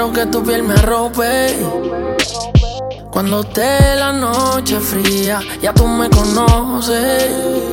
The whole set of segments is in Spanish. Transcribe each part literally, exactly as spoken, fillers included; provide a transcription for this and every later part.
Quiero que tu piel me arrope cuando esté la noche fría. Ya tú me conoces.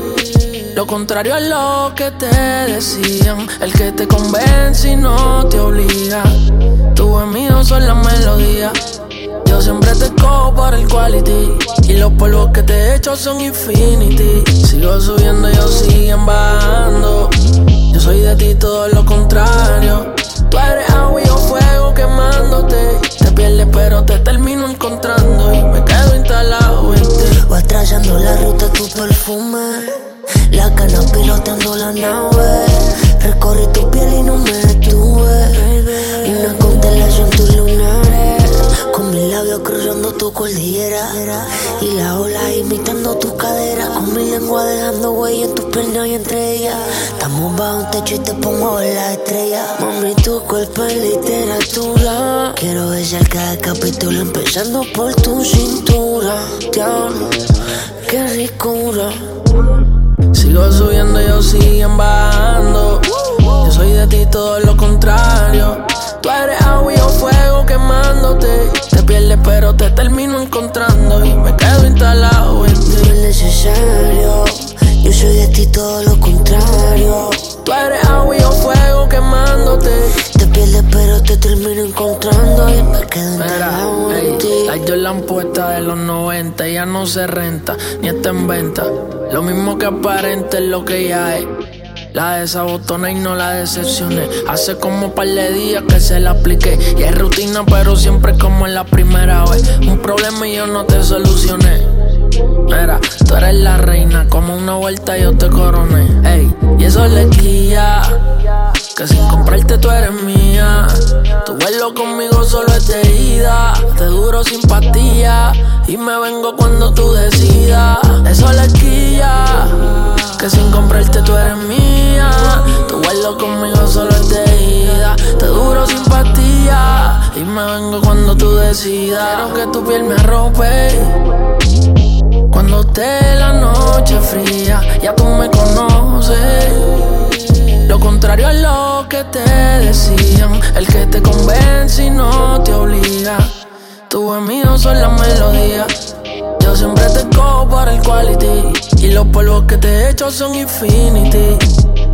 Lo contrario a lo que te decían, el que te convence y no te obliga. Tus amigos son la melodía. Yo siempre te cojo por el quality, y los polvos que te he hecho son infinity. Sigo subiendo, ellos siguen bajando. Yo soy de ti todo lo contrario. Tú eres agua y yo fuego quemándote. Te pierdes pero te termino encontrando, y me quedo instalado en ti. Vas trazando la ruta tu perfume, la cana piloteando la nave. Recorrí tu piel y no me detuve. Una constelación tus lunares, con mis labios cruzando tu cordillera, y la ola imitando tu cadera. Con mi lengua dejando huella en tus piernas y entre ellas. Estamos bajo un techo y te pongo a ver las estrellas. Mami, tu cuerpo es literatura. Quiero besar cada capítulo empezando por tu cintura. Diablo, qué ricura. Sigo subiendo, ellos siguen bajando. Yo soy de ti todo lo contrario. Tú eres agua y yo fuego quemándote. Te pierdes pero te termino encontrando, y me quedo instalado en ti. No es necesario, yo soy de ti todo lo contrario. Tú eres agua y yo fuego quemándote. Te pierdes pero te termino encontrando, y me quedo instalado en ti. La Jordan puesta de los noventa, ya no se renta, ni está en venta. Lo mismo que aparente es lo que ya es. La desabotona y no la decepcioné. Hace como un par de días que se la apliqué, y es rutina pero siempre como en la primera vez. Un problema y yo no te solucioné. Mira, tú eres la reina, como una vuelta yo te coroné. Ey, y eso le guía, que sin comprarte tú eres mía. Tu vuelo conmigo solo es de ida. Te duro simpatía y me vengo cuando tú decidas. Eso le guía, que sin comprarte tú eres mía. Tu vuelo conmigo solo es de ida. Te duro simpatía y me vengo cuando tú decidas. Quiero que tu piel me arrope cuando esté la noche fría. Ya tú me conoces. Lo contrario a lo que te decían, el que te convence y no te obliga. Tus amigos son la melodía. Yo siempre te cojo por el quality, y los polvos que te he hecho son infinity.